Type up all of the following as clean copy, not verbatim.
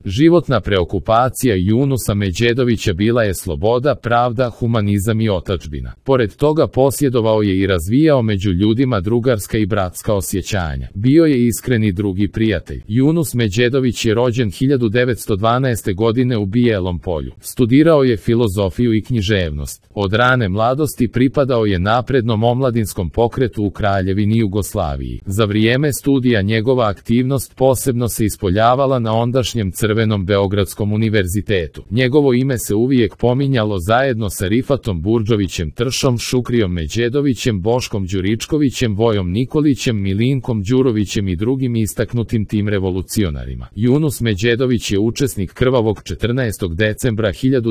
Životna preokupacija Junusa Međedovića bila je sloboda, pravda, humanizam i otadžbina. Pored toga posjedovao je i razvijao među ljudima drugarska i bratska osjećanja. Bio je iskreni drugi prijatelj. Junus Međedović je rođen 1912. godine u Bijelom Polju. Studirao je filozofiju i književnost. Od rane mladosti pripadao je naprednom omladinskom pokretu u Kraljevini Jugoslaviji. Za vrijeme studija njegova aktivnost posebno se ispoljavala na ondašnjem Crvenom Beogradskom univerzitetu. Njegovo ime se uvijek pominjalo zajedno sa Rifatom Burdžovićem Tršom, Šukrijom Međedovićem, Boškom Đuričkovićem, Vojom Nikolićem, Milinkom Đurovićem i drugim istaknutim tim revolucionarima. Junus Međedović je učesnik krvavog 14. decembra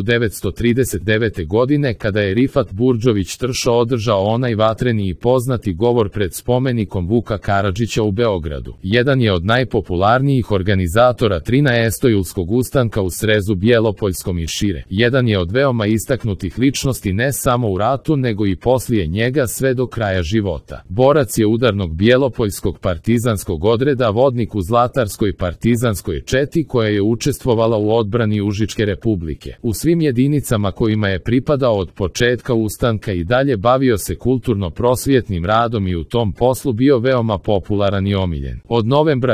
1939. godine kada je Rifat Burdžović Tršo održao onaj vatreni i poznati govor pred spomenikom Vuka Karadžića u Beogradu. Jedan je od najpopularnijih organizatora 13. ustanka u Srezu Bjelopoljskom i šire. Jedan je od veoma istaknutih ličnosti ne samo u ratu nego i poslije njega sve do kraja života. Borac je udarnog Bjelopoljskog partizanskog odreda, vodnik u Zlatarskoj partizanskoj četi koja je učestvovala u odbrani Užičke republike. U svim jedinicama kojima je pripadao od početka ustanka i dalje bavio se kulturno-prosvjetnim radom i u tom poslu bio veoma popularan i omiljen. Od novembra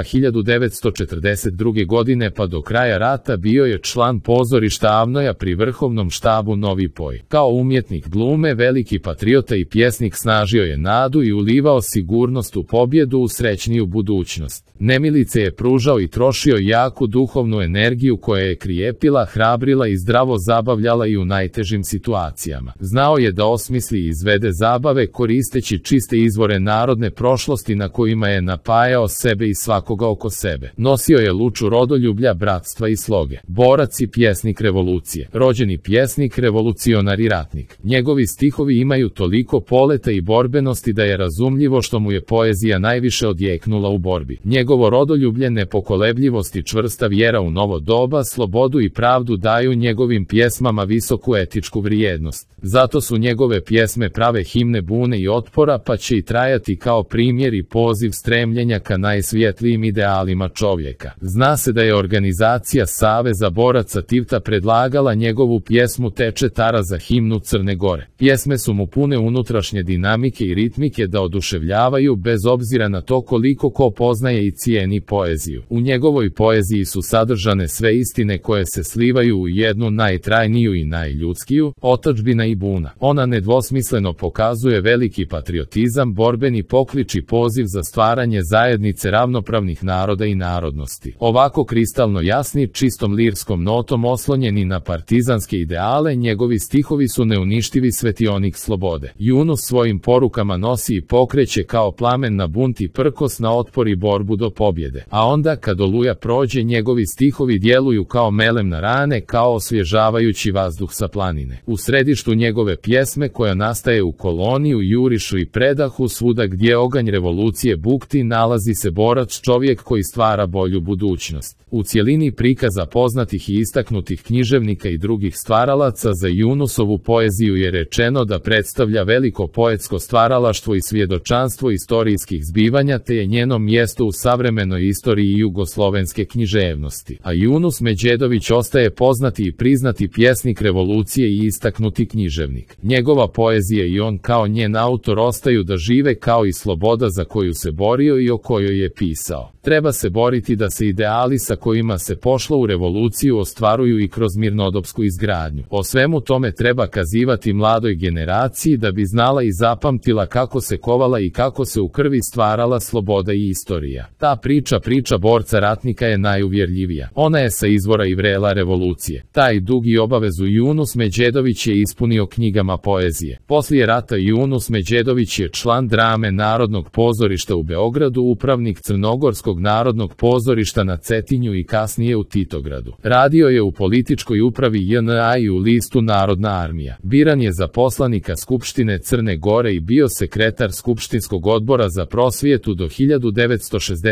1942. godine pa do kraja rata bio je član pozorišta Avnoja pri Vrhovnom štabu Novi Poj. Kao umjetnik glume, veliki patriota i pjesnik snažio je nadu i ulivao sigurnost u pobjedu u srećniju budućnost. Nemilice je pružao i trošio jaku duhovnu energiju koja je krijepila, hrabrila i zdravo zabavljala i u najtežim situacijama. Znao je da osmisli i izvede zabave koristeći čiste izvore narodne prošlosti na kojima je napajao sebe i svakoga oko sebe. Nosio je luču rodoljublja, bratstva i sloge. Borac i pjesnik revolucije. Rođeni pjesnik, revolucionar i ratnik. Njegovi stihovi imaju toliko poleta i borbenosti da je razumljivo što mu je poezija najviše odjeknula u borbi. Njegovo rodoljublje, nepokolebljivost i čvrsta vjera u novo doba, slobodu i pravdu daju njegovim pjesmama visoku etičku vrijednost. Zato su njegove pjesme prave himne bune i otpora, pa će i trajati kao primjer i poziv stremljenja ka najsvjetlijim idealima čovjeka. Zna se da je organizacija Saveza boraca Tivta predlagala njegovu pjesmu Teče Tara za himnu Crne Gore. Pjesme su mu pune unutrašnje dinamike i ritmike da oduševljavaju bez obzira na to koliko ko poznaje i cijeni poeziju. U njegovoj poeziji su sadržane sve istine koje se slivaju u jednu najtrajniju i najljudskiju, otadžbina i buna. Ona nedvosmisleno pokazuje veliki patriotizam, borbeni poklič i poziv za stvaranje zajednice ravnopravnih naroda i narodnosti. Ovako kristalno jasni, čistom lirskom notom oslonjeni na partizanske ideale, njegovi stihovi su neuništivi svetionik slobode. Junus svojim porukama nosi i pokreće kao plamen na bunt i prkos na otpor i borbu do pobjede. A onda kad oluja prođe, njegovi stihovi djeluju kao melem na rane, kao osvježavajući vazduh sa planine. U središtu njegove pjesme koja nastaje u koloni, u jurišu i predahu, svuda gdje oganj revolucije bukti, nalazi se borac, čovjek koji stvara bolju budućnost. U cjelini prikaza poznatih i istaknutih književnika i drugih stvaralaca za Junusovu poeziju je rečeno da predstavlja veliko poetsko stvaralaštvo i svjedočanstvo istorijskih zbivanja te je njeno mjesto u savremenoj istoriji jugoslovenske književnosti. A Junus Međedović ostaje poznati i priznati pjesnik revolucije i istaknuti književnik. Njegova poezija i on kao njen autor ostaju da žive kao i sloboda za koju se borio i o kojoj je pisao. Treba se boriti da se ideali sa kojima se pošlo u revoluciju ostvaruju i kroz mirnodopsku izgradnju. O svemu tome treba kazivati mladoj generaciji da bi znala i zapamtila kako se kovala i kako se u krvi stvarala sloboda i istorija. Ta priča borca ratnika je najuvjerljivija. Ona je sa izvora i vrela revolucije. Taj dug i obavezu Junus Međedović je ispunio knjigama poezije. Poslije rata Junus Međedović je član drame Narodnog pozorišta u Beogradu, upravnik Crnogorskog narodnog pozorišta na Cetinju i kasnije u Titogradu. Radio je u političkoj upravi JNA i u listu Narodna armija. Biran je za poslanika Skupštine Crne Gore i bio sekretar Skupštinskog odbora za prosvjetu do 1960.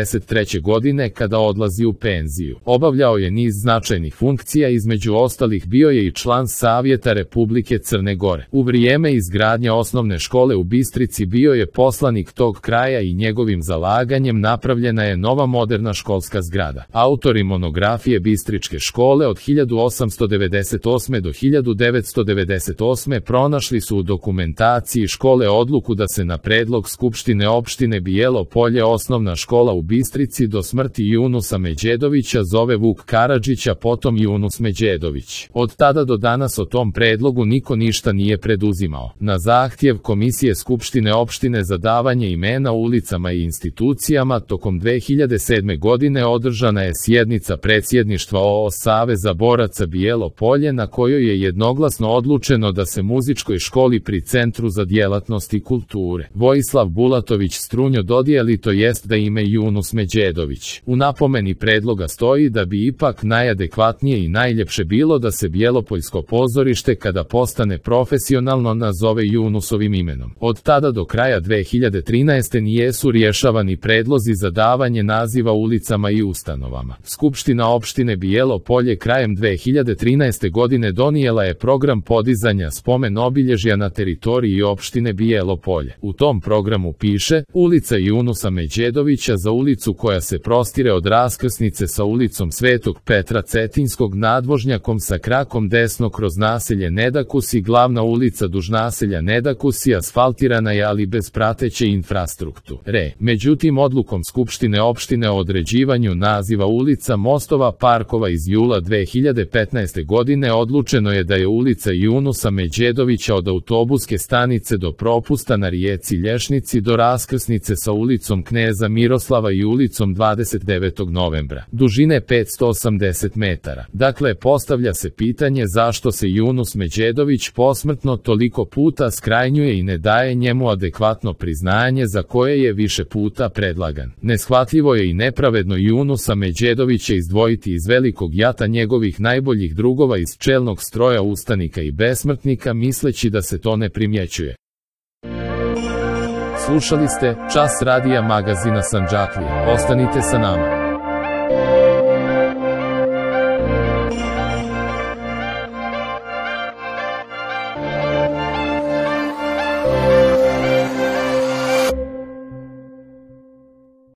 1993. godine kada odlazi u penziju. Obavljao je niz značajnih funkcija, između ostalih bio je i član Savjeta Republike Crne Gore. U vrijeme izgradnje osnovne škole u Bistrici bio je poslanik tog kraja i njegovim zalaganjem napravljena je nova moderna školska zgrada. Autori monografije Bistričke škole od 1898. do 1998. pronašli su u dokumentaciji škole odluku da se na predlog Skupštine opštine Bijelo Polje osnovna škola u Bistrici do smrti Junusa Međedovića zove Vuk Karadžića, potom Junus Međedović. Od tada do danas o tom predlogu niko ništa nije preduzimao. Na zahtjev Komisije Skupštine opštine za davanje imena ulicama i institucijama tokom 2007. godine održana je sjednica predsjedništva OO Saveza boraca Bijelo Polje na kojoj je jednoglasno odlučeno da se muzičkoj školi pri Centru za djelatnosti kulture Vojislav Bulatović Strunjo dodijeli, to jest da ime Junus Međedović. U napomeni predloga stoji da bi ipak najadekvatnije i najljepše bilo da se Bjelopoljsko pozorište kada postane profesionalno nazove Junusovim imenom. Od tada do kraja 2013. nijesu rješavani predlozi za davanje naziva ulicama i ustanovama. Skupština opštine Bijelo Polje krajem 2013. godine donijela je program podizanja spomen obilježja na teritoriji opštine Bijelo Polje. U tom programu piše: ulica Junusa Međedovića za ulicu koja se prostire od raskrsnice sa ulicom Svetog Petra Cetinskog nadvožnjakom sa krakom desno kroz naselje Nedakus i glavna ulica duž naselja Nedakus i asfaltirana je, ali bez prateće infrastrukture. Međutim, odlukom Skupštine opštine o određivanju naziva ulica, mostova, parkova iz jula 2015. godine odlučeno je da je ulica Junusa Međedovića od autobuske stanice do propusta na rijeci Lješnici do raskrsnice sa ulicom Kneza Miroslava i ulicom 29. novembra, dužine 580 metara. Dakle, postavlja se pitanje zašto se Junus Međedović posmrtno toliko puta skrajnjuje i ne daje njemu adekvatno priznanje za koje je više puta predlagan. Neshvatljivo je i nepravedno Junusa Međedovića izdvojiti iz velikog jata njegovih najboljih drugova iz čelnog stroja ustanika i besmrtnika misleći da se to ne primjećuje. Slušali ste Čas radija magazina Sandžaklija. Ostanite sa nama.